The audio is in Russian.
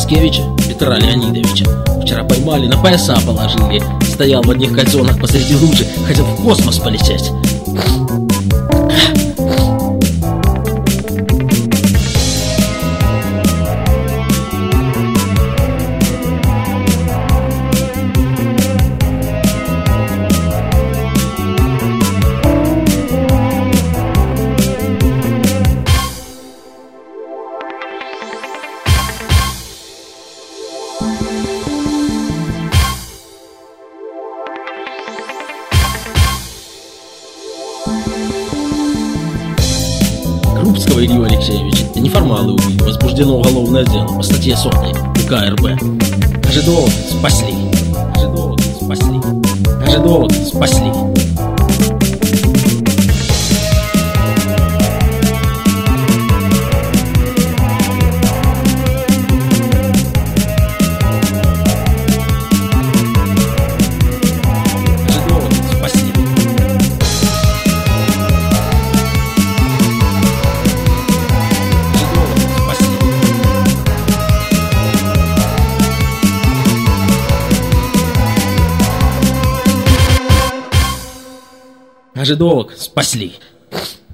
Паскевича Петра Леонидовича вчера поймали, на пояса положили. Стоял в одних кальсонах посреди лужи, хотел в космос полететь. Крупского Илью Алексеевича неформалы убили. Возбуждено уголовное дело по статье 100 УК РБ. Кожедолов спасли. Кожедолов спасли. Кожедолов спасли. Ожидовок спасли.